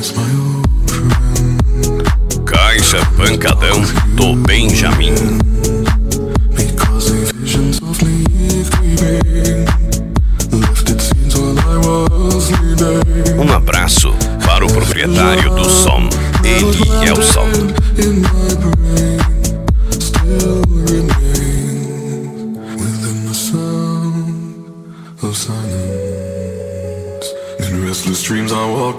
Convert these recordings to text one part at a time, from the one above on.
Caixa Pancadão do Benjamin. Um abraço para o proprietário do som, Elielson. In restless dreams I walked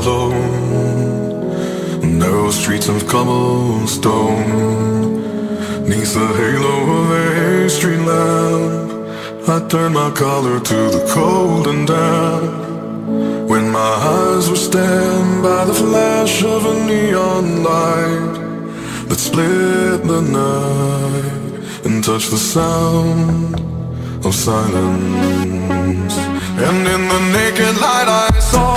alone, narrow streets of cobblestone. 'Neath the halo of a street lamp, I turned my collar to the cold and damp. When my eyes were stabbed by the flash of a neon light that split the night and touched the sound of silence. And in the naked light I saw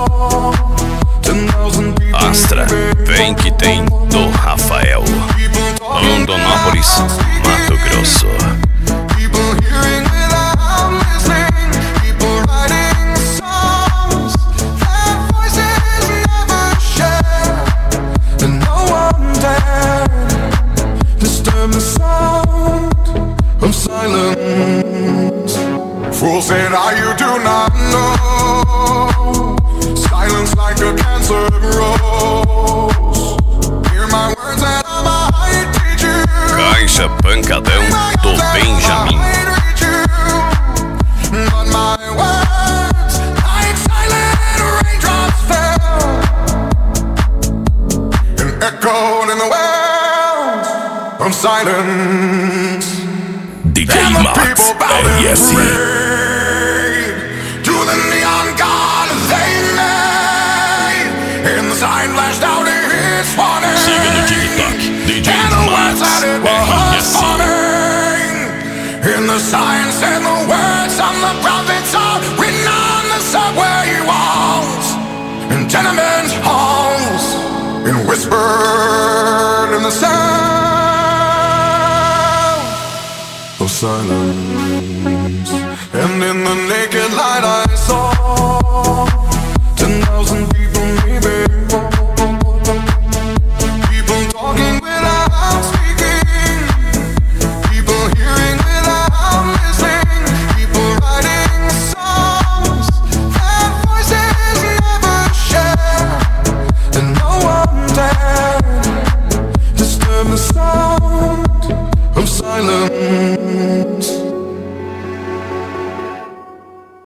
10,000 people. Astra, vem que tem do Rafael. Rondonópolis, Mato Grosso. People hearing without listening, people writing songs their voices never share, and no one dared disturb the sound of silence. Fools said, you do not know. Silence like a cancer grows. Hear my words and I might teach you. Caixa Pancadão do Benjamin. But my words like silent raindrops fell and echoed in the wells of silence. DJ Max, RS. To the neon god they made, and the sign flashed out its warning. Siga no TikTok, DJ And the words Max, that it was RS. warning. And the signs and the words on the prophets are written on the subway walls and tenement halls, and whispered in the sound of silence. And in the naked light I saw 10,000 people maybe. People talking without speaking, people hearing without listening, people writing songs their voices never share, and no one dared disturb the sound of silence.